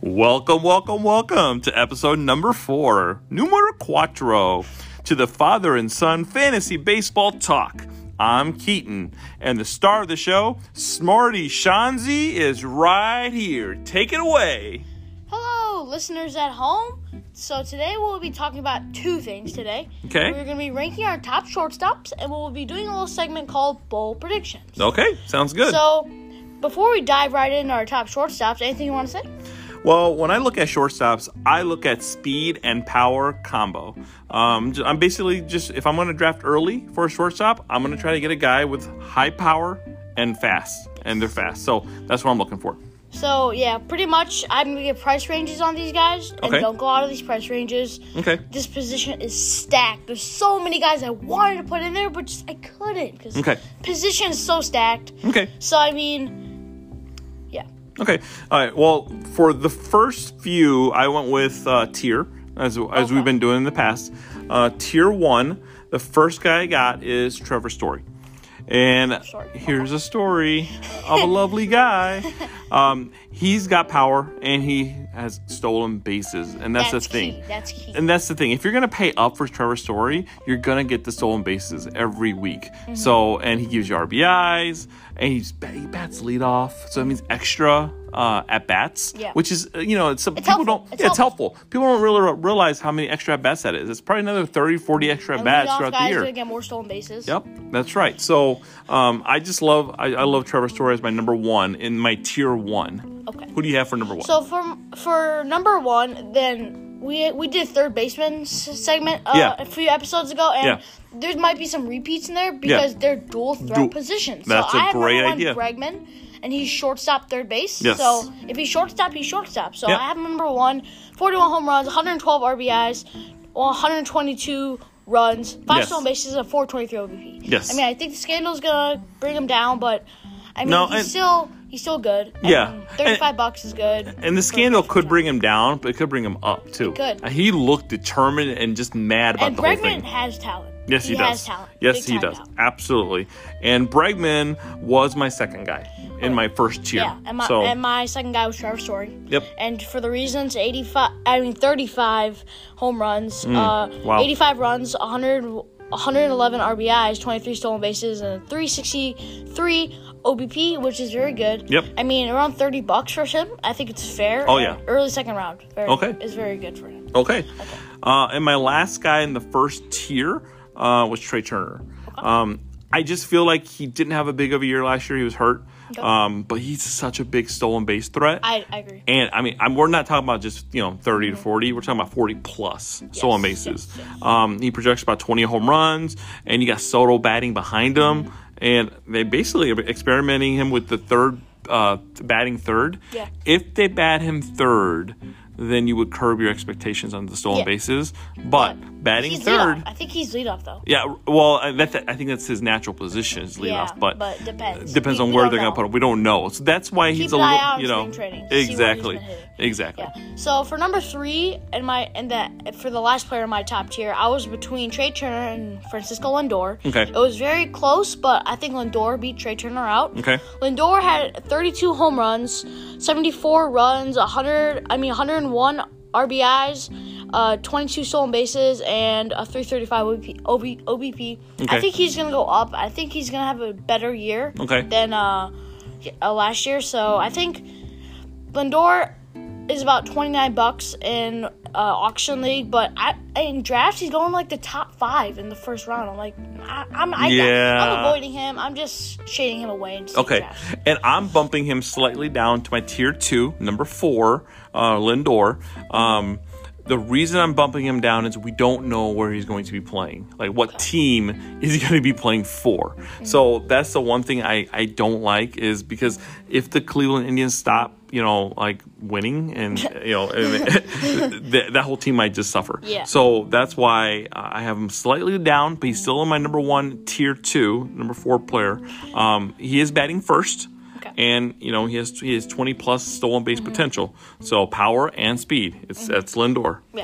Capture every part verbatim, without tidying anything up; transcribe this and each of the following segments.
Welcome, welcome, welcome to episode number four, numero cuatro, to the father and son fantasy baseball talk. I'm Keaton, and the star of the show, Smarty Shanzi, is right here. Take it away. Hello, listeners at home. So today we'll be talking about two things today. Okay. We're going to be ranking our top shortstops, and we'll be doing a little segment called Bowl Predictions. Okay, sounds good. So before we dive right into our top shortstops, anything you want to say? Well, when I look at shortstops, I look at speed and power combo. Um, I'm basically just, if I'm going to draft early for a shortstop, I'm going to try to get a guy with high power and fast, and they're fast. So that's what I'm looking for. So, yeah, pretty much I'm going to get price ranges on these guys, and Okay. don't go out of these price ranges. Okay. This position is stacked. There's so many guys I wanted to put in there, but just I couldn't because Okay. position is so stacked. Okay. So, I mean, yeah. Okay. All right. Well, for the first few, I went with uh, tier, as as Okay. we've been doing in the past. Uh, tier one, the first guy I got is Trevor Story. And Sorry. here's a story of a lovely guy. Um, he's got power, and he has stolen bases, and that's, That's the thing. key. That's key. And that's the thing. If you're gonna pay up for Trevor Story, you're gonna get the stolen bases every week. Mm-hmm. So, and he gives you R B Is, and he's he bats leadoff, so that means extra uh, at bats, Yeah. which is uh, you know it's, It's people helpful. don't It's yeah it's helpful. People don't really re- realize how many extra at bats that is. It's probably another thirty, forty extra at And bats leadoff throughout the guys year. are gonna get more stolen bases. Yep, that's right. So um, I just love I, I love Trevor Story as my number one in my tier one. Okay. Who do you have for number one? So for for number one, then we we did third baseman s- segment uh, Yeah. a few episodes ago, and Yeah. there might be some repeats in there because they're dual threat Du- positions. That's so a I have great number idea. one Bregman, and he's shortstop, third base. Yes. So if he's shortstop, he's shortstop. So Yeah. I have number one, forty-one home runs, one hundred twelve R B Is, one hundred twenty-two runs, five Yes. stolen bases, and four twenty-three O B P. Yes. I mean, I think the scandal's gonna bring him down, but I mean, No, he's and- still he's still good. Yeah. And thirty-five bucks is good. And the scandal could bring him down, but it could bring him up too. It could. Uh, He looked determined and just mad about And the whole Bregman thing. has talent. Yes, he, does. has talent. Yes, Big he time does. talent. Absolutely. And Bregman was my second guy in my first tier. Yeah, and my so, and my second guy was Trevor Story. Yep. And for the reasons, eighty-five, I mean thirty-five home runs, uh, Mm, wow. eighty-five runs, one hundred, one hundred eleven R B Is, twenty-three stolen bases, and three sixty-three O B P, which is very good. Yep. I mean, around thirty bucks for him, I think it's fair. Oh, and yeah. Early second round. Very, Okay. Is very good for him. Okay. Uh, and my last guy in the first tier uh, was Trey Turner. Um, I just feel like he didn't have a big of a year last year. He was hurt. Okay. Um, but he's such a big stolen base threat. I, I agree. And I mean, I'm, we're not talking about just, you know, thirty to forty. We're talking about forty plus stolen bases. yes, yes. Um, he projects about twenty home runs, and you got Soto batting behind him. And they basically are experimenting him with the third, uh, batting third. Yeah. If they bat him third, then you would curb your expectations on the stolen Yeah. bases. But batting He's third. leadoff. I think he's leadoff though. Yeah, well, uh, that's I think that's his natural position is leadoff, Yeah, but, but depends. depends We- on we where don't they're gonna know. put him. We don't know, so that's why Keep he's a an eye little, out on you know, spring training to see where he's exactly, been hitting. exactly. Yeah. So for number three, and my and that for the last player in my top tier, I was between Trey Turner and Francisco Lindor. Okay. It was very close, but I think Lindor beat Trey Turner out. Okay. Lindor had thirty-two home runs, seventy-four runs, one hundred. I mean, one hundred one R B Is, uh, twenty-two stolen bases, and a three thirty-five O B P. O B, O B P. Okay. I think he's gonna go up. I think he's gonna have a better year Okay. than uh, uh, last year. So I think Lindor is about twenty-nine bucks in uh, auction league, but I, in drafts he's going like the top five in the first round. I'm like, I, I'm, I, Yeah. I'm avoiding him. I'm just shading him away. In Okay, drafts. and I'm bumping him slightly down to my tier two, number four, uh, Lindor. Um, the reason I'm bumping him down is we don't know where he's going to be playing. Like, what team is he going to be playing for? Mm-hmm. So that's the one thing I, I don't like, is because if the Cleveland Indians stop, you know, like winning, and you know, and that, that whole team might just suffer. Yeah. So that's why uh, I have him slightly down, but he's still in my number one, tier two, number four player. Um, he is batting first. Okay. And you know, he has he has twenty plus stolen base potential. So power and speed. It's that's Lindor. Yeah.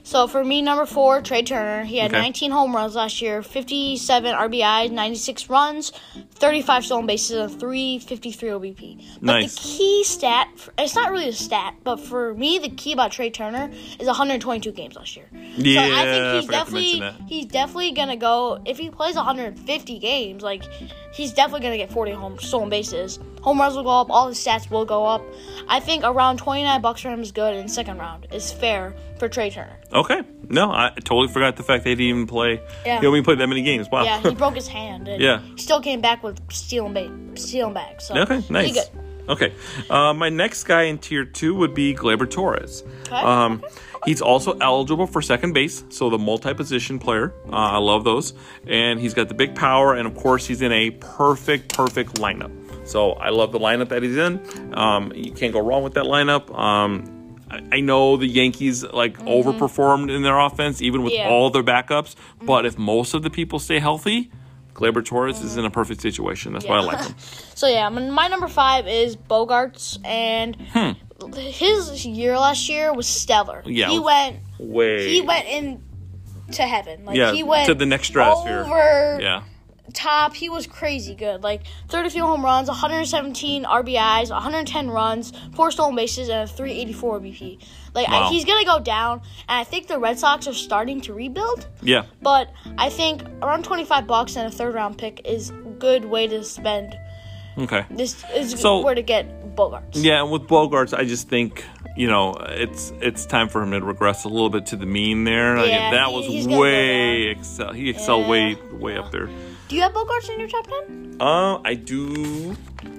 So for me, number four, Trey Turner. He had Okay. nineteen home runs last year, fifty-seven R B Is, ninety-six runs, thirty-five stolen bases, and three fifty-three O B P. But Nice. the key stat, it's not really a stat, but for me, the key about Trey Turner is one hundred twenty-two games last year. Yeah, so I think I he's forgot to definitely mention that. he's definitely gonna go if he plays one hundred fifty games. Like he's definitely gonna get forty home stolen bases. Home runs will go up. All his stats will go up. I think around twenty-nine bucks for him is good, and second round is fair for Trey Turner. Okay. No, I totally forgot the fact they didn't even play. Yeah. He only played that many games. Wow. Yeah, he broke his hand. And Yeah. he still came back with stealing ba- stealing bags. So Okay, he nice. good. Okay. Uh, my next guy in tier two would be Gleyber Torres. Okay. Um, he's also eligible for second base, so the multi-position player. Uh, I love those. And he's got the big power, and of course, he's in a perfect, perfect lineup. So I love the lineup that he's in. Um, you can't go wrong with that lineup. Um, I, I know the Yankees like overperformed in their offense, even with Yeah. all their backups. But if most of the people stay healthy, Gleyber Torres is in a perfect situation. That's why I like him. So yeah, my my number five is Bogarts, and Hmm. his year last year was stellar. Yeah, he it was went Way. he went in to heaven. Like Yeah, he went to the next stratosphere. over Yeah. top. He was crazy good. Like thirty-three home runs, one hundred seventeen R B Is, one hundred ten runs, four stolen bases, and a three eighty-four O B P. Like Wow. I, he's gonna go down, and I think the Red Sox are starting to rebuild. Yeah. But I think around twenty-five bucks and a third round pick is a good way to spend. Okay. This is So- where to get Bogarts. Yeah, and with Bogarts, I just think, you know, it's it's time for him to regress a little bit to the mean there. Like, Yeah, that he- was he's gonna go way excel. He excelled Yeah. way way up there. Do you have Bogarts in your top ten? Uh, I do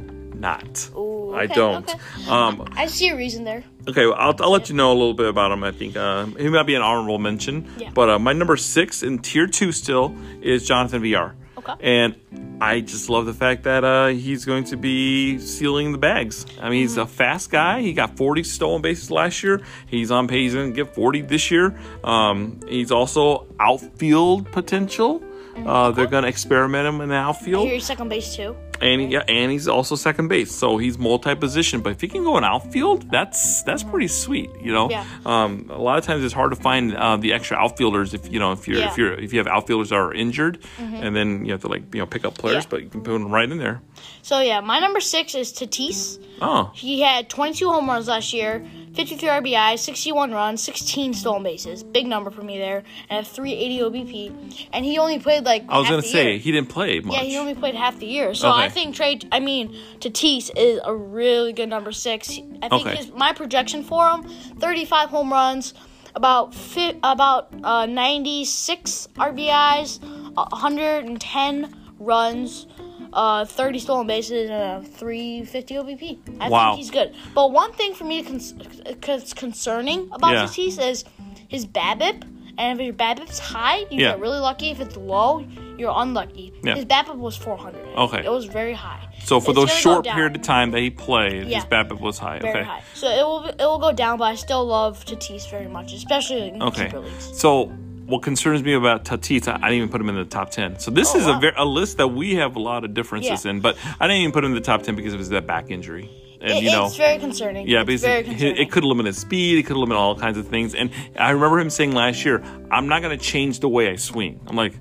not. Ooh, I okay, don't. okay. Um, I see a reason there. okay, well, I'll I'll let you know a little bit about him. I think uh, he might be an honorable mention. Yeah. But uh, my number six in tier two still is Jonathan Villar. Okay. And I just love the fact that uh, he's going to be sealing the bags. I mean, he's a fast guy. He got forty stolen bases last year. He's on pace to get forty this year. Um, he's also outfield potential. Uh, they're going to experiment him in the I outfield. hear he's second base too. And he, yeah, and he's also second base, so he's multi-position. But if he can go in outfield, that's that's pretty sweet, you know. Yeah. Um, a lot of times it's hard to find uh, the extra outfielders if you know if you're Yeah. if you're if you have outfielders that are injured, and then you have to like you know pick up players, Yeah. but you can put them right in there. So yeah, my number six is Tatis. Oh, He had twenty-two home runs last year, fifty-three R B Is, sixty-one runs, sixteen stolen bases. Big number for me there, and a three eighty O B P. And he only played like I was half gonna the say year. he didn't play much. Yeah, he only played half the year. So Okay. I think Trey, I mean, Tatis is a really good number six. I think Okay. his, my projection for him, thirty-five home runs, about fi- about uh, ninety-six R B Is, one hundred ten runs, uh, thirty stolen bases, and a three fifty O B P. I Wow. think he's good. But one thing for me that's con- concerning about Yeah. Tatis is his BABIP. And if your BABIP's high, you Yeah. get really lucky. If it's low, you're unlucky. Yeah. His BABIP was four hundred. Okay. It was very high. So for It's those gonna go short down. period of time that he played, Yeah. his BABIP was high. Very okay. high. So it will it will go down, but I still love Tatis very much, especially in Okay. keeper leagues. So what concerns me about Tatis, I I didn't even put him in the top ten. So this Oh, is wow. a ver- a list that we have a lot of differences Yeah. in, but I didn't even put him in the top ten because of his that back injury. And It- you know, it's very concerning. yeah, it's because very it, concerning. it could limit his speed, it could limit all kinds of things. And I remember him saying last year, "I'm not going to change the way I swing." I'm like,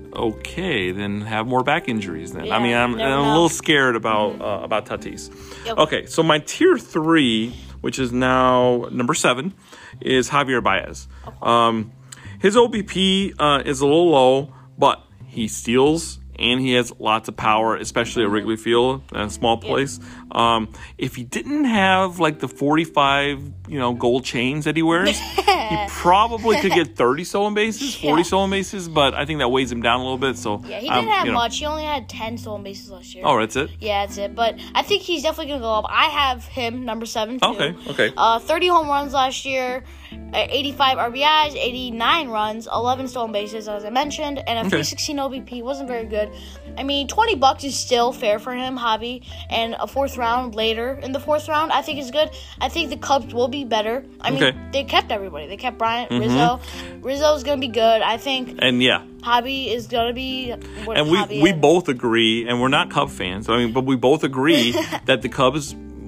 okay, then have more back injuries. Then I Mm-hmm. Yeah, mean, I'm, never I'm a know. little scared about uh, about Tatis. Yep. Okay, so my tier three, which is now number seven, is Javier Baez. Um, his O B P uh, is a little low, but he steals and he has lots of power, especially at Wrigley Field, a small place. Um, if he didn't have like the forty-five, you know, gold chains that he wears, he probably could get thirty stolen bases, forty Yeah. stolen bases. But I think that weighs him down a little bit. So Yeah, he um, didn't have you know. much. He only had ten stolen bases last year. Oh, that's it. Yeah, that's it. But I think he's definitely going to go up. I have him, number seven, too. Okay, okay. Uh, thirty home runs last year, uh, eighty-five R B Is, eighty-nine runs, eleven stolen bases, as I mentioned, and a Okay. three sixteen O B P. Wasn't very good. I mean, twenty bucks is still fair for him, hobby, and a fourth round later in the fourth round, I think is good. I think the Cubs will be better. I mean, Okay. they kept everybody. They kept Bryant, Rizzo. Rizzo's going to be good. I think And yeah, Hobby is going to be what and we Hobby we is. both agree, and we're not Cub fans. I mean, but we both agree that the Cubs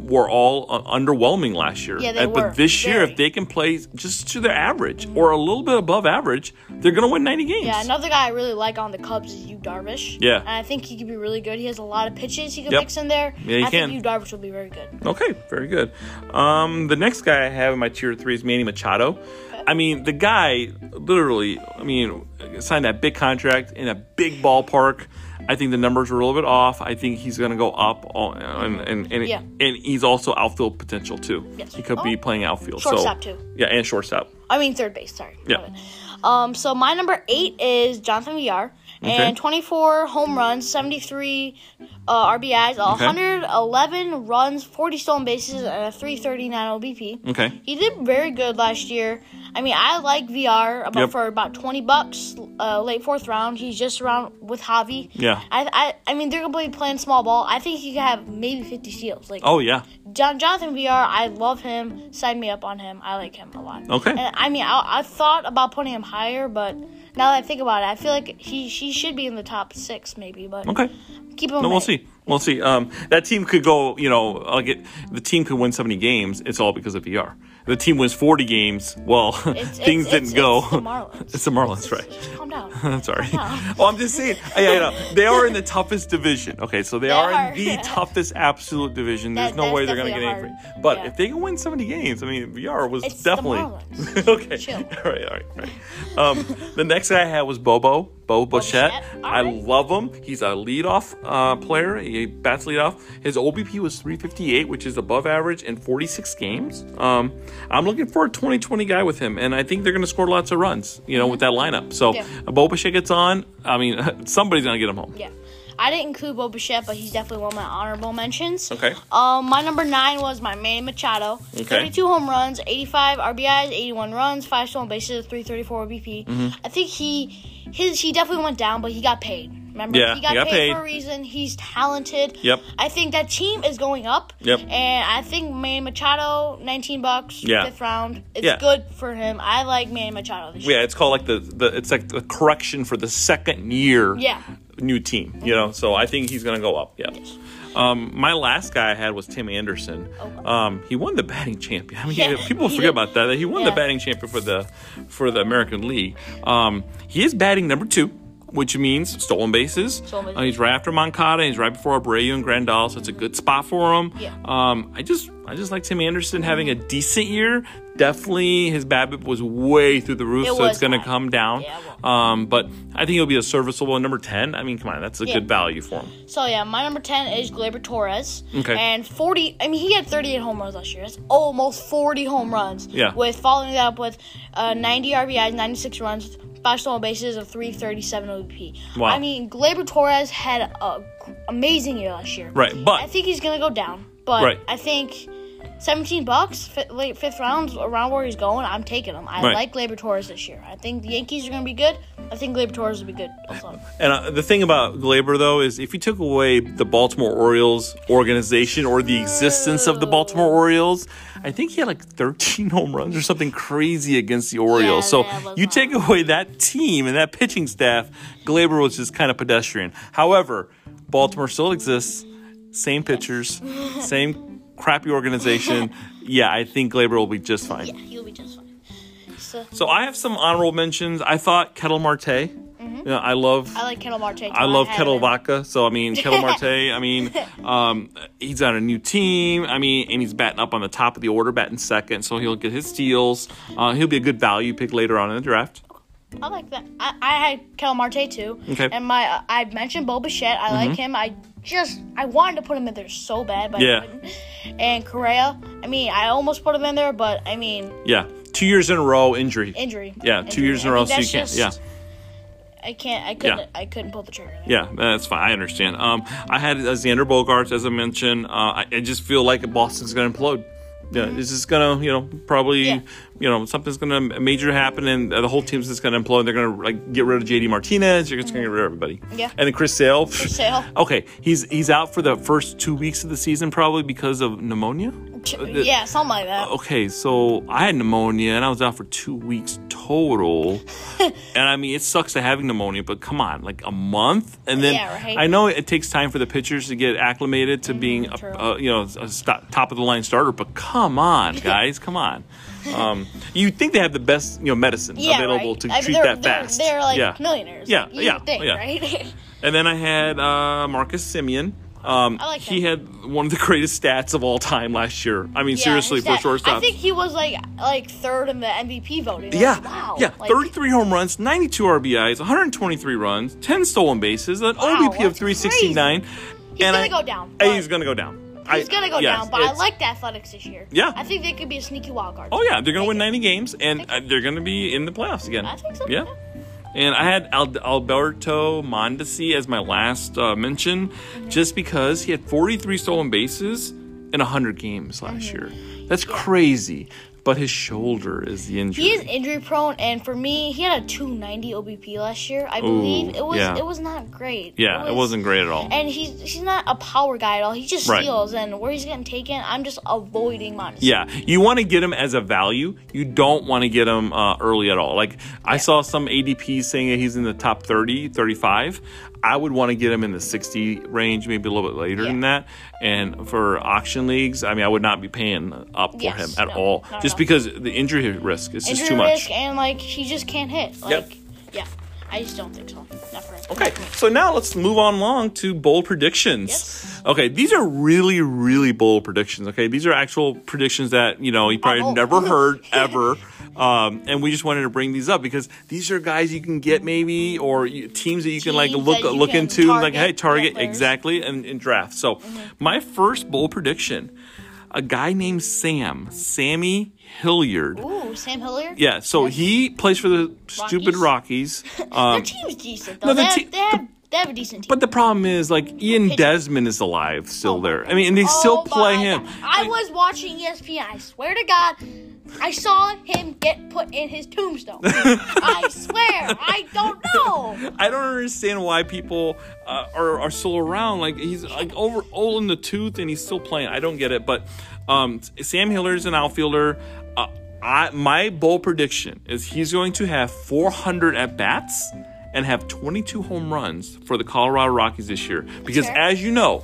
were all uh, underwhelming last year. Yeah, they and, were. But this year, Very. if they can play just to their average or a little bit above average, they're going to win ninety games. Yeah, another guy I really like on the Cubs is Yu Darvish. Yeah. And I think he could be really good. He has a lot of pitches he can Yep. mix in there. Yeah, he I can. think Yu Darvish will be very good. Okay, very good. Um, the next guy I have in my tier three is Manny Machado. I mean, the guy literally, I mean, signed that big contract in a big ballpark. I think the numbers are a little bit off. I think he's going to go up, all, and and and, Yeah. and he's also outfield potential too. Yes. He could Oh. be playing outfield. Shortstop, so, too. Yeah, and shortstop. I mean third base, sorry. Yeah. My bad. Um, so my number eight is Jonathan Villar. Okay. And twenty-four home runs, seventy-three uh, R B Is, one hundred eleven runs, forty stolen bases, and a three thirty-nine O B P. Okay. He did very good last year. I mean, I like V R about Yep. for about twenty bucks, uh, late fourth round. He's just around with Javi. Yeah. I, I, I mean, they're gonna be playing small ball. I think he could have maybe fifty steals. Like, Oh yeah. John, Jonathan V R, I love him. Sign me up on him. I like him a lot. Okay. And I mean, I, I thought about putting him higher, but now that I think about it, I feel like he he should be in the top six maybe. But Okay. keep him. No, we'll at- see. We'll see. Um, that team could go, you know, like it, the team could win seventy games. It's all because of V R. The team wins forty games. Well, It's, things it's, didn't it's, go. It's the Marlins. It's the Marlins, right? Just calm down. I'm sorry. Calm down. Oh, I'm just saying. Yeah, I know. They are in the toughest division. Okay, so they, They are, are. in the toughest absolute division. There's That- no that's way they're going to get definitely any a free. But yeah. if they can win seventy games, I mean, V R was It's the definitely Marlins. okay. Chill. All right, all right, all right. Um, the next guy I had was Bobo. Bo Bichette. Bichette? All I right. love him. He's a leadoff uh, player. He bats leadoff. His O B P was three fifty-eight, which is above average in forty-six games. Um, I'm looking for a twenty twenty guy with him, and I think they're going to score lots of runs, you know, with that lineup. So Yeah. Bo Bichette gets on. I mean, somebody's going to get him home. Yeah. I didn't include Bo Bichette, but he's definitely one of my honorable mentions. Okay. Um, my number nine was my Manny Machado. Okay. thirty-two home runs, eighty-five R B Is, eighty-one runs, five stolen bases, three thirty-four O B P. Mm-hmm. I think he, his, he definitely went down, but he got paid. Remember, Yeah, he got, he got paid, paid. for a reason. He's talented. Yep. I think that team is going up. Yep. And I think Manny Machado, nineteen bucks, Yeah. fifth round. It's Yeah. good for him. I like Manny Machado this year. Yeah, it's called like the, the it's like the correction for the second year Yeah. new team, you know. So I think he's going to go up. Yeah. Um, my last guy I had was Tim Anderson. Okay. Um, he won the batting champion. I mean, Yeah, people he forget did. about that. That he won Yeah. the batting champion for the for the American League. Um, he is batting number two, which means stolen bases. Stolen bases. Uh, he's right after Moncada. He's right before Abreu and Grandal, so it's a good spot for him. Yeah. Um, I just I just like Tim Anderson having a decent year. Definitely, his BABIP was way through the roof, It so was it's going to high. come down. Yeah, it will. Um, but I think he'll be a serviceable number ten. I mean, come on, that's a Yeah. good value for him. So yeah, my number ten is Gleyber Torres. Okay. And forty. I mean, he had thirty-eight home runs last year. That's almost forty home runs. Yeah. With following that up with uh, ninety R B Is, ninety-six runs, five stolen bases, of three thirty-seven O B P. Wow. I mean, Gleyber Torres had a amazing year last year. Right, but- I think he's gonna go down. But Right. I think. seventeen bucks, fi- late fifth round, around where he's going, I'm taking him. I Right. like Gleyber Torres this year. I think the Yankees are going to be good. I think Gleyber Torres will be good also. And uh, the thing about Gleyber, though, is if you took away the Baltimore Orioles organization or the existence of the Baltimore Orioles, I think he had like thirteen home runs or something crazy against the Orioles. Yeah, so that was you not- take away that team and that pitching staff, Gleyber was just kind of pedestrian. However, Baltimore still exists. Same pitchers, same crappy organization. Yeah, I think Gleyber will be just fine. Yeah, he'll be just fine. So, So I have some honorable mentions. I thought Kettle Marte. You know, I love I like Kettle Marte too. I love had Kettle him. Vodka. So I mean, Kettle Marte. I mean, um, he's on a new team. I mean, and he's batting up on the top of the order, batting second. So he'll get his steals. Uh, he'll be a good value pick later on in the draft. I like that. I, I had Kettle Marte too. Okay. Mm-hmm. And my uh, I mentioned Bo Bichette. I like him. I just I wanted to put him in there so bad, but Yeah. I couldn't. And Correa. I mean, I almost put him in there, but I mean, Yeah, two years in a row injury. injury. Yeah, two Injury. years in a I row, mean, so you that's can't. just- Yeah. I can't. I couldn't. Yeah. I couldn't pull the trigger. There. Yeah, that's fine. I understand. Um, I had Xander Bogaerts, as I mentioned. Uh, I, I just feel like Boston's going to implode. Yeah, it's just gonna, you know, probably Yeah. you know, something's going to major happen and the whole team's just going to implode. They're going to like get rid of J D Martinez. You're just going to get rid of everybody. Yeah. And then Chris Sale. Chris Sale. Okay, he's he's out for the first two weeks of the season probably because of pneumonia. Yeah, something like that. Okay, so I had pneumonia and I was out for two weeks total. And I mean, it sucks to having pneumonia, but come on, like a month, and then Yeah, right. I know it takes time for the pitchers to get acclimated to being a, true. a you know a st- top of the line starter. But come on, guys, come on. Um, you think they have the best you know medicine Yeah, available right. to I mean, treat they're, that they're, fast? They're like yeah. millionaires. Yeah, you yeah, would think, yeah. right? And then I had uh, Marcus Simeon. Um, I like he him. had one of the greatest stats of all time last year. I mean, Yeah, seriously, his for dad- shortstop. I think he was like like third in the M V P voting. Like, Yeah, wow. yeah, Like, thirty-three home runs, ninety-two R B Is, one hundred twenty-three runs, ten stolen bases, an Wow, O B P of that's three sixty-nine. He's and gonna I, go down, and but- He's gonna go down. He's I- gonna go yes, down, but I it's- like the Athletics this year. Yeah. I think they could be a sneaky wild card. Oh yeah, they're gonna win Take it. ninety games, and Take uh, they're gonna be in the playoffs again. I think so, Yeah. yeah. And I had Al- Alberto Mondesi as my last uh, mention, Mm-hmm. just because he had forty-three stolen bases in one hundred games last Mm-hmm. year. That's crazy. But his shoulder is the injury. He is injury prone, and for me, he had a two ninety O B P last year. I believe it was yeah. it was not great. yeah, was, it wasn't great at all. And he's he's not a power guy at all. He just Right. steals, and where he's getting taken, I'm just avoiding Mondesi. Yeah, you want to get him as a value. You don't want to get him uh, early at all. Like, I saw some A D P saying that he's in the top thirty, thirty-five. I would want to get him in the sixty range, maybe a little bit later Yeah. than that. And for auction leagues, I mean, I would not be paying up for Yes, him at no, all. not at Just all. because the injury risk is just Injury too much. risk, and like he just can't hit. Like, Yep. yeah, I just don't think so. Not for him. Okay, so now let's move on along to bold predictions. Yes. Okay, these are really, really bold predictions. Okay, these are actual predictions that you know you probably bold. never heard ever, um, and we just wanted to bring these up because these are guys you can get maybe or you, teams that you can like Teams look that you look can into like target, hey target yeah, players. exactly and, and draft. So my first bold prediction, a guy named Sam, Sammy Hilliard. Ooh, Sam Hilliard. Yeah, so he plays for the stupid Rockies. Um, Their team's decent though. no, the they, have, te- they, have, they have a decent team. But the problem is, like, Ian Desmond is alive still there. I mean, and they still Oh play my him. God. I Like, was watching E S P N. I swear to God, I saw him get put in his tombstone. I swear, I don't know. I don't understand why people uh, are are still around. Like he's like over old in the tooth, and he's still playing. I don't get it. But um, Sam Hilliard's an outfielder. Uh, I, my bold prediction is he's going to have four hundred at bats and have twenty-two home runs for the Colorado Rockies this year. Because fair. as you know,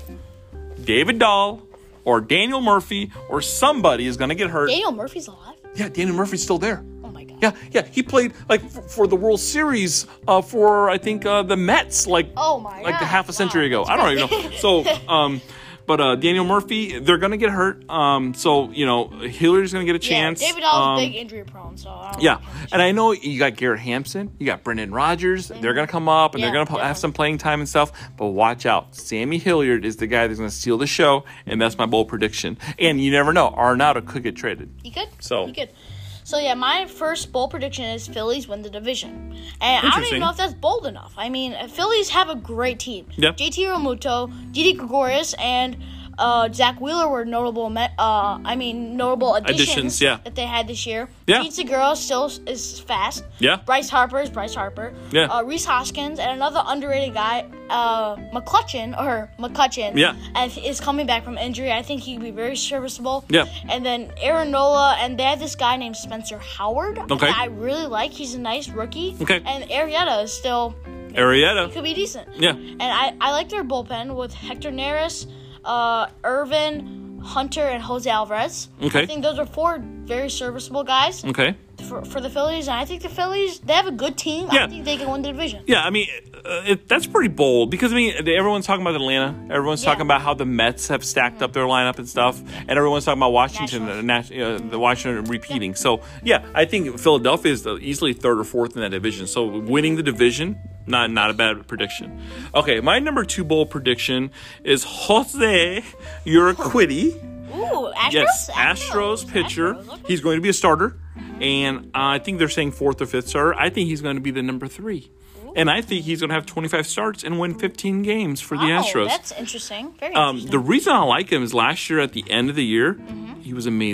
David Dahl or Daniel Murphy or somebody is going to get hurt. Daniel Murphy's alive. Yeah, Daniel Murphy's still there. Oh my God. Yeah, yeah, he played like f- for the World Series uh, for I think uh, the Mets like Oh my like God. a half a century Wow, ago. I don't even know. So, um, but uh, Daniel Murphy, they're gonna get hurt. Um, so you know Hilliard's gonna get a chance. Yeah, David Dahl's um, big injury prone, so I don't Yeah, know. and I know you got Garrett Hampson, you got Brendan Rodgers. They're gonna come up and Yeah, they're gonna p- have definitely. some playing time and stuff. But watch out, Sammy Hilliard is the guy that's gonna steal the show, and that's my bold prediction. And you never know, Arenado could get traded. He could. So- he could. So yeah, my first bold prediction is Phillies win the division, and I don't Interesting. even know if that's bold enough. I mean, Phillies have a great team. Yeah. J T Realmuto, Didi Gregorius, and uh, Zach Wheeler were notable. Me- uh, I mean, notable additions, Additions, yeah. that they had this year. Yeah. Pete Segura still is fast. Yeah. Bryce Harper is Bryce Harper. Yeah. Uh, Reese Hoskins and another underrated guy, uh, McCutcheon or McCutcheon. Yeah. and is coming back from injury. I think he could be very serviceable. Yeah. And then Aaron Nola, and they have this guy named Spencer Howard. Okay. That I really like. He's a nice rookie. Okay. And Arrieta is still Arrieta. could be decent. Yeah. And I, I like their bullpen with Hector Neris, uh, Irvin, Hunter, and Jose Alvarez. Okay. I think those are four very serviceable guys Okay. for, for the Phillies. And I think the Phillies, they have a good team. Yeah. I think they can win the division. Yeah, I mean, uh, it, that's pretty bold because, I mean, everyone's talking about Atlanta. Everyone's Yeah. talking about how the Mets have stacked up their lineup and stuff. And everyone's talking about Washington, uh, Nationals. Nat- uh, the Washington repeating. So, yeah, I think Philadelphia is the, easily third or fourth in that division. So, winning the division, not not a bad prediction. Okay, my number two bold prediction is Jose Urquidy. Ooh, Astros? Yes, Astros pitcher. Astros, okay. He's going to be a starter. And uh, I think they're saying fourth or fifth starter. I think he's going to be the number three. And I think he's going to have twenty-five starts and win fifteen games for the Wow, Astros. that's interesting. Very Um, interesting. the reason I like him is last year at the end of the year, he was amazing.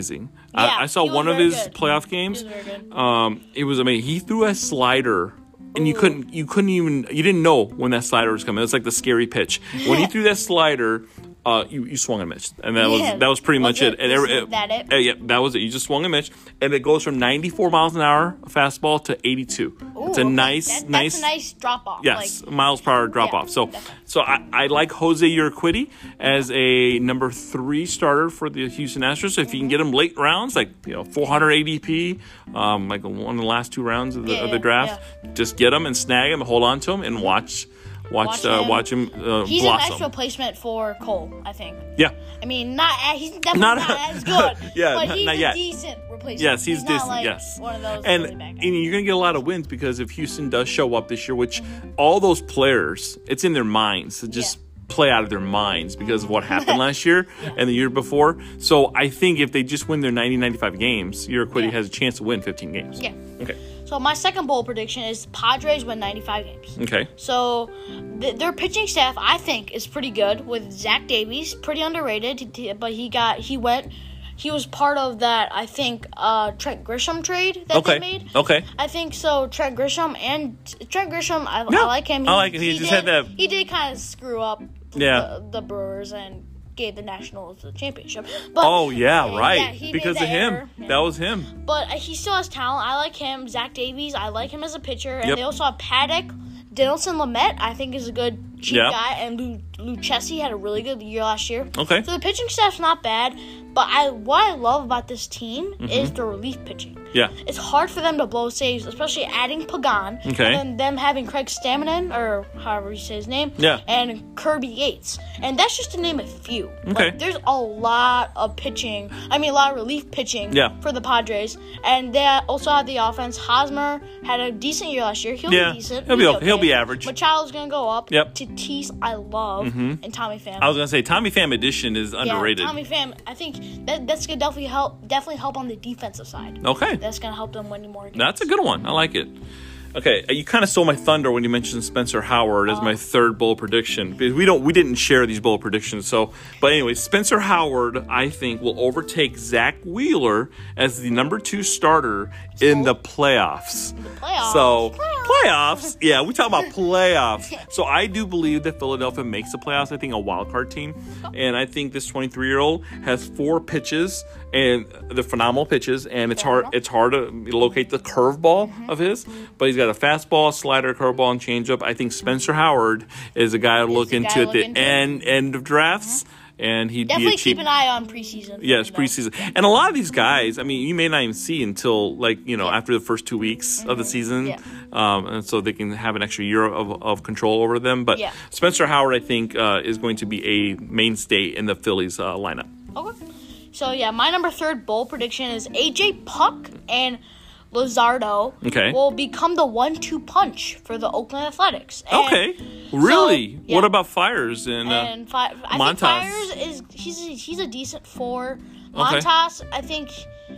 Yeah, I, I saw he was one of very his good. playoff games. He was very good. Um, it was amazing. He threw a slider. And you Ooh. couldn't, you couldn't even, you didn't know when that slider was coming. It was like the scary pitch. When he threw that slider, uh, you, you swung and missed, and that Yeah. was that was pretty Was much it- it. And was every- it- that it? uh, yeah, that was it. You just swung and missed, and it goes from ninety-four miles an hour fastball to eighty-two. Ooh, it's a okay. nice, That- nice, That's a nice drop off. yes, Like, miles per hour drop yeah, off. So, definitely. so I, I like Jose Urquidy as a number three starter for the Houston Astros. If you can get him late rounds, like you know, four hundred A D P, um, like one of the last two rounds of the, Yeah, of the yeah, draft, just get him and snag him, hold on to him, and watch, watch, Watch uh, him. watch him uh, he's blossom. a nice replacement for Cole, I think. Yeah. I mean, not a- he's definitely Not- not, as good. yeah, but not- he's not a yet. decent replacement. Yes, he's, not decent. Like yes, one of those and, really bad and guys. you're gonna get a lot of wins because if Houston does show up this year, which all those players, it's in their minds to just Yeah. play out of their minds because of what happened last year and the year before. So I think if they just win their ninety, ninety-five games, Urquidy Yeah. has a chance to win fifteen games. Yeah. Okay. So my second bold prediction is Padres win ninety-five games. Okay. So th- their pitching staff, I think, is pretty good with Zach Davies, pretty underrated, t- but he got he went. He was part of that, I think, uh, Trent Grisham trade that Okay. they made. Okay. I think so. Trent Grisham and Trent Grisham, I, Yeah, I like him. I like it. He just did, had that- He did kind of screw up Yeah. the, the Brewers and gave the Nationals the championship. But Oh yeah, right. yeah, he made because that of him. error. Yeah. That was him. But he still has talent. I like him. Zach Davies, I like him as a pitcher. And Yep. they also have Paddock. Dinelson Lamet, I think, is a good cheap Yeah. guy. And Lu- Lucchesi had a really good year last year. Okay. So the pitching staff's not bad. But I what I love about this team Mm-hmm. is the relief pitching. Yeah. It's hard for them to blow saves, especially adding Pagan. Okay. And then them having Craig Stammen, or however you say his name. Yeah. And Kirby Yates. And that's just to name a few. Okay. Like, there's a lot of pitching. I mean, a lot of relief pitching Yeah. for the Padres. And they also have the offense. Hosmer had a decent year last year. He'll Yeah. be decent. He'll be okay. He'll be average. Machado's going to go up. Yep. Mm-hmm. Tatis, I love. And Tommy Pham. I was gonna say Tommy Pham edition is underrated. Yeah, Tommy Pham, I think that that's gonna definitely help. Definitely help on the defensive side. Okay. That's gonna help them win more games. That's a good one. I like it. Okay, you kind of stole my thunder when you mentioned Spencer Howard as my third bold prediction. Because we don't, we didn't share these bold predictions. So, but anyway, Spencer Howard, I think, will overtake Zach Wheeler as the number two starter in the playoffs. The playoffs. So Playoffs. playoffs, yeah, we talk about playoffs. So I do believe that Philadelphia makes the playoffs. I think a wild card team, and I think this twenty-three year old has four pitches and the phenomenal pitches, and it's hard. It's hard to locate the curveball Mm-hmm. of his, but he's got a fastball, slider, curveball, and changeup. I think Spencer Howard is a guy to look the guy into to at look the into. end end of drafts. And he'd Definitely be a cheap. keep an eye on preseason. Yes, for him, though. preseason. And a lot of these guys, I mean, you may not even see until, like, you know, after the first two weeks of the season. Yeah. Um, and so they can have an extra year of, of control over them. But Yeah. Spencer Howard, I think, uh, is going to be a mainstay in the Phillies uh, lineup. Okay. So yeah, my number third bold prediction is A J Puck and Luzardo Okay. will become the one two punch for the Oakland Athletics. And Okay. Really? yeah. What about Fires? And, uh, And fi- I Montas. think Fires is he's a, he's a decent four. Okay. Montas, I think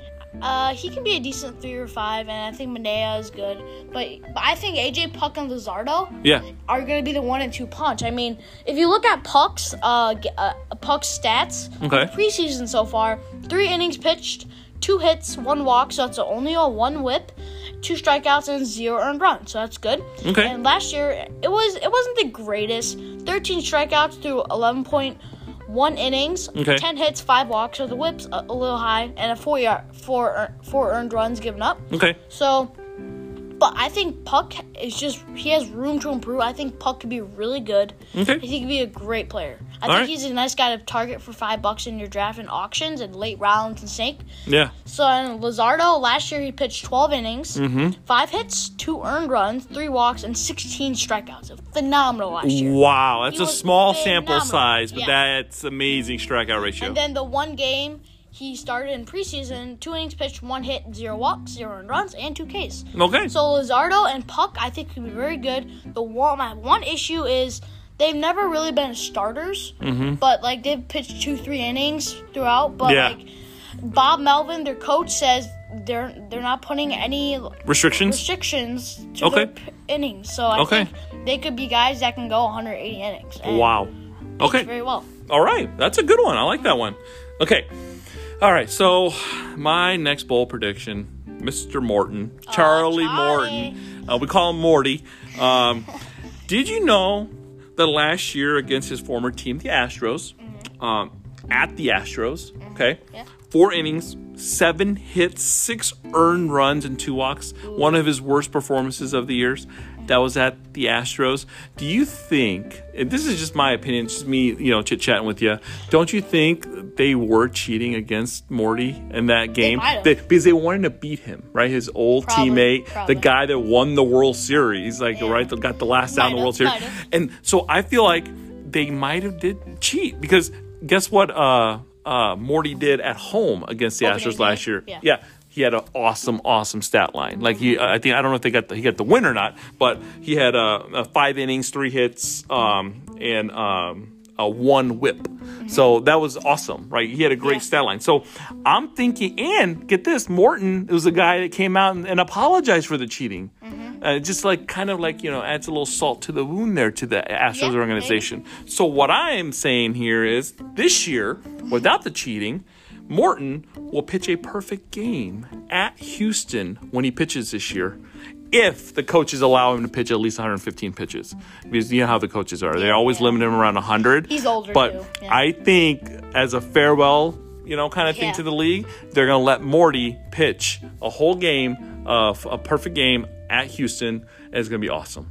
uh, he can be a decent three or five, and I think Manea is good. But, but I think A J Puck and Luzardo yeah. are going to be the one and two punch. I mean, if you look at Puck's uh, g- uh Puck's stats Okay. preseason so far, three innings pitched, two hits, one walk, so that's only a one whip, two strikeouts, and zero earned runs. So that's good. Okay. And last year it was it wasn't the greatest. thirteen strikeouts through eleven point one innings, Okay. ten hits, five walks. So the whip's a, a little high, and a four yard, four ear- four earned runs given up. Okay. So, but I think Puck is just he has room to improve. I think Puck could be really good. Okay. I think he could be a great player. I All think right. he's a nice guy to target for five bucks in your draft and auctions and late rounds and snake. Yeah. So and Luzardo, last year he pitched twelve innings, Mm-hmm. five hits, two earned runs, three walks, and sixteen strikeouts. Phenomenal last year. Wow. That's He a was small sample phenomenal. size, but Yeah. that's amazing strikeout ratio. And then the one game he started in preseason, two innings pitched, one hit, zero walks, zero earned runs, and two Ks. Okay. So Luzardo and Puck, I think, could be very good. The one, my one issue is they've never really been starters, Mm-hmm. but like they've pitched two, three innings throughout. But Yeah. like Bob Melvin, their coach, says they're they're not putting any Restrictions? restrictions to Okay. their p- innings. So I Okay. think they could be guys that can go one hundred eighty innings. and Wow. pitch Okay. very well. All right. That's a good one. I like that one. Okay. All right, so my next bowl prediction, Mister Morton, Charlie, Charlie. Morton. Uh, we call him Morty. Um, did you know that last year against his former team, the Astros, mm-hmm. um, at the Astros, mm-hmm. okay, yeah. four innings, seven hits, six earned runs, and two walks. Ooh. One of his worst performances of the years. That was at the Astros. Do you think, and this is just my opinion, just me, you know, chit-chatting with you, don't you think they were cheating against Morty in that game? They, because they wanted to beat him, right? His old probably, teammate, probably. the guy that won the World Series, like, yeah. right, that got the last down in the World Series. And so I feel like they might have did cheat because guess what uh, uh, Morty did at home against the Opening Astros game. last year? Yeah. yeah. He had an awesome, awesome stat line. Like he, I think I don't know if they got the, he got the win or not, but he had a, a five innings, three hits, um, and um, a one whip. Mm-hmm. So that was awesome, right? He had a great yeah. stat line. So I'm thinking, and get this, Morton was a guy that came out and, and apologized for the cheating. Mm-hmm. Uh, just like kind of like you know adds a little salt to the wound there to the Astros yeah, organization. Maybe. So what I am saying here is this year, without the cheating, Morton will pitch a perfect game at Houston when he pitches this year if the coaches allow him to pitch at least one hundred fifteen pitches. Because you know how the coaches are. They always yeah. limit him around one hundred. He's older, But too. Yeah. I think as a farewell, you know, kind of thing yeah. to the league, they're going to let Morty pitch a whole game, uh, a perfect game at Houston, and it's going to be awesome.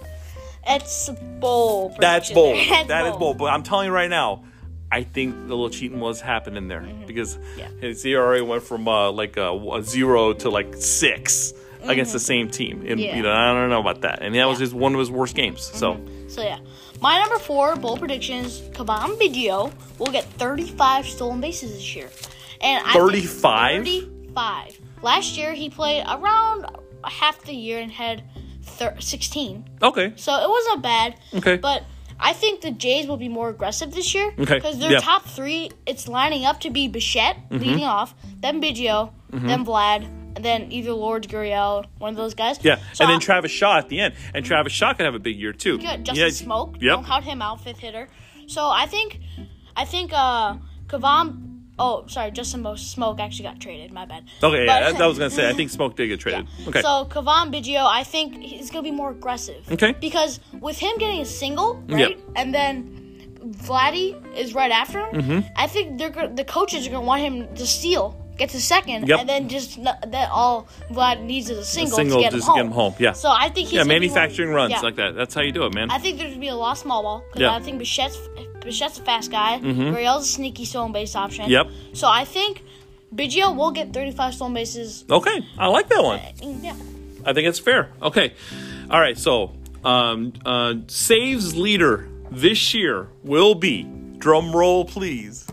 It's bold. That's bold. That's That bold. is bold. But I'm telling you right now, I think the little cheating was happening there mm-hmm. because yeah. his E R A went from uh, like a, a zero to like six mm-hmm. against the same team. And yeah. you know, I don't know about that. And that yeah. was just one of his worst games. So, mm-hmm. so yeah, my number four bold predictions: Cavan Biggio will get thirty-five stolen bases this year. And thirty-five. thirty-five. Last year he played around half the year and had thir- sixteen. Okay. So it wasn't bad. Okay. But I think the Jays will be more aggressive this year. Okay. Because their yeah. top three, it's lining up to be Bichette mm-hmm. leading off, then Biggio, mm-hmm. then Vlad, and then either Lourdes Gurriel, one of those guys. Yeah, so and then Travis Shaw at the end. And Travis Shaw could have a big year, too. Good. Justin yeah. Smoke. Yep. Don't count him out, fifth hitter. So I think, I think uh, Cavan... Oh, sorry, Justin Smoke actually got traded. My bad. Okay, but, yeah, that, that was going to say. I think Smoke did get traded. Yeah. Okay. So, Cavan Biggio, I think he's going to be more aggressive. Okay. Because with him getting a single, right, yep. and then Vladdy is right after him, mm-hmm. I think they're the coaches are going to want him to steal, get to second, yep. and then just that all Vlad needs is a single, a single to get him just home. get him home. Yeah. So, I think he's Yeah, gonna manufacturing be more, runs yeah. like that. That's how you do it, man. I think there's going to be a lot of small ball because yeah. I think Bichette's, Bichette's a fast guy. Mm-hmm. Gurriel's a sneaky stolen base option. Yep. So, I think Biggio will get thirty-five stolen bases. Okay, I like that one. Yeah. I think it's fair. Okay. All right, so um, uh, saves leader this year will be, drum roll please,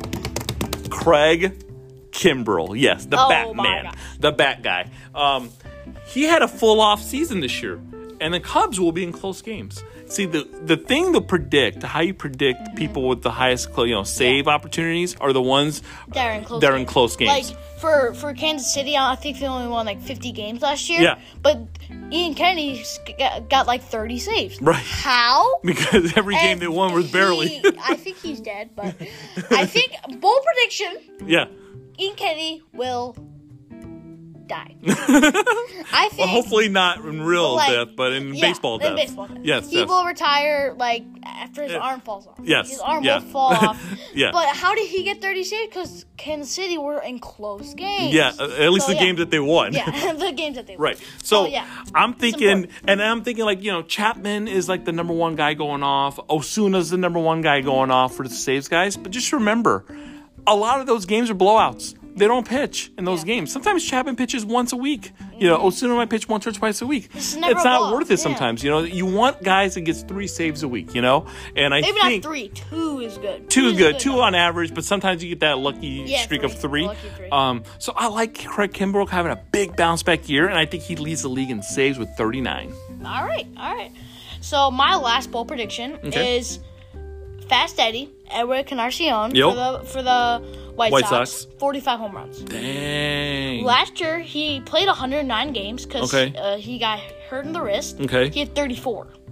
Craig Kimbrell. Yes, the oh Batman, the Bat guy. Um, he had a full off season this year, and the Cubs will be in close games. See, the the thing to predict, how you predict mm-hmm. people with the highest, you know, save yeah. opportunities are the ones that are in close, that are games. in close games. Like, for, for Kansas City, I think they only won, like, fifty games last year. Yeah. But Ian Kennedy got, got like, thirty saves. Right. How? Because every and game they won was barely. He, I think he's dead, but I think, bold prediction, yeah. Ian Kennedy will die. I think. Well, hopefully not in real like, death, but in yeah, baseball death. In baseball death. Yes, he yes. will retire like after his Yeah. arm falls off. Yes, his arm yeah. will fall off. yeah. But how did he get thirty saves? Because Kansas City were in close games. Yeah, uh, at least so, the yeah. games that they won. Yeah, the games that they won. Right. So, so yeah, I'm thinking, and I'm thinking like, you know, Chapman is like the number one guy going off. Osuna's the number one guy going off for the saves guys. But just remember, a lot of those games are blowouts. They don't pitch in those yeah. games. Sometimes Chapman pitches once a week. You know, Osuna might pitch once or twice a week. It's, it's never not a worth it yeah. sometimes. You know, you want guys that gets three saves a week, you know? And I Maybe think not three. Two is good. Two is good. good Two number. on average, but sometimes you get that lucky Yeah, streak three. of three. Lucky three. Um, so I like Craig Kimbrell having a big bounce back year, and I think he leads the league in saves with thirty-nine. All right, all right. So my last bold prediction Okay. is Fast Eddie, Edward Encarnacion Yep. for the for the White, White Sox, Sox. forty-five home runs. Dang. Last year, he played one hundred nine games because Okay. uh, he got hurt in the wrist. Okay. He had thirty-four.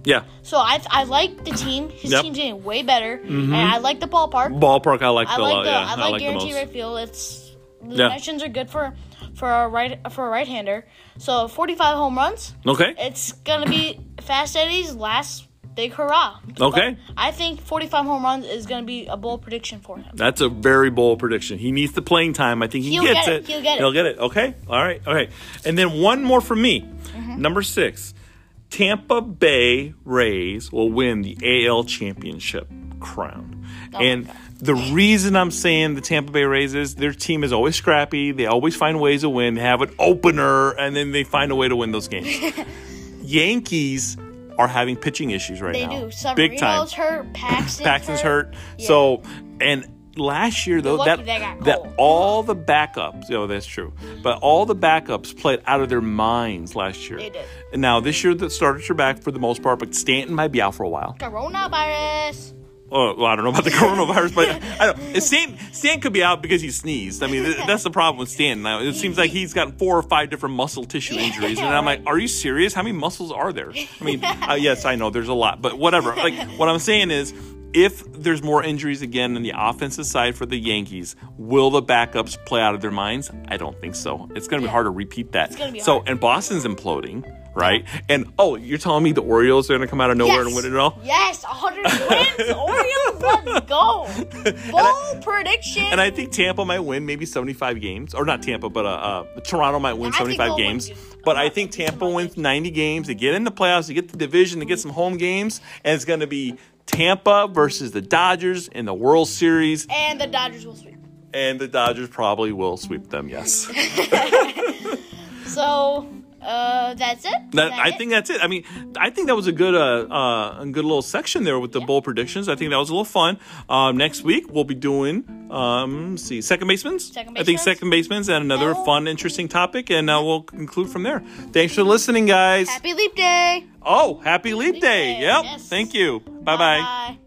Yeah. So I I like the team. His Yep. team's getting way better, and I like the ballpark. Ballpark, I like I the like lot. the Yeah, I I like like the guaranteed most. right field. It's the Yeah. dimensions are good for for a right for a right hander. So forty-five home runs. Okay. It's gonna be Fast Eddie's last big hurrah. Okay. But I think forty-five home runs is gonna be a bold prediction for him. That's a very bold prediction. He needs the playing time. I think he He'll gets get it. it. He'll get it. He'll get it. Okay. All right. Okay. And then one more from me. Mm-hmm. Number six. Tampa Bay Rays will win the A L Championship crown. Oh my and God. the reason I'm saying the Tampa Bay Rays is their team is always scrappy. They always find ways to win, have an opener, and then they find a way to win those games. Yankees are having pitching issues right They now. do. Big time. Severino's hurt. Paxton's, Paxton's hurt. Yeah. So, and last year though, lucky that they got that Cole. all the backups, oh, that's true. But all the backups played out of their minds last year. They did. And now this year the starters are back for the most part, but Stanton might be out for a while. Coronavirus. Oh, well, I don't know about the coronavirus, but I don't. Stanton, Stanton could be out because he sneezed. I mean, th- that's the problem with Stanton. Now it seems like he's gotten four or five different muscle tissue injuries, and I'm like, are you serious? How many muscles are there? I mean, uh, yes, I know there's a lot, but whatever. Like what I'm saying is, if there's more injuries again on the offensive side for the Yankees, will the backups play out of their minds? I don't think so. It's going to be Yeah. hard to repeat that. It's gonna be so, hard. and Boston's imploding, right? And oh, you're telling me the Orioles are going to come out of nowhere Yes. and win it all? Yes, one hundred wins. Orioles, let's go. Bold prediction. And I think Tampa might win maybe seventy-five games. Or not Tampa, but uh, uh, Toronto might win I think seventy-five they'll win games. you- But I'm I not think thinking Tampa about wins ninety games. They get in the playoffs. They get the division. They get some home games. And it's going to be Tampa versus the Dodgers in the World Series. and the Dodgers will sweep. And the Dodgers probably will sweep them, yes. So, uh, that's it. Is That, that I it? think that's it. I mean, I think that was a good, uh, uh, a good little section there with the bold predictions. I think that was a little fun. Um, next week we'll be doing, um, let's see, second basemen. Second I think basemans. second basemen and another No. fun, interesting topic, and uh, we'll conclude from there. Thanks for listening, guys. Happy Leap Day. Oh, happy Leap, Leap Day! Day, Yep. yes. Thank you. Bye bye. Bye.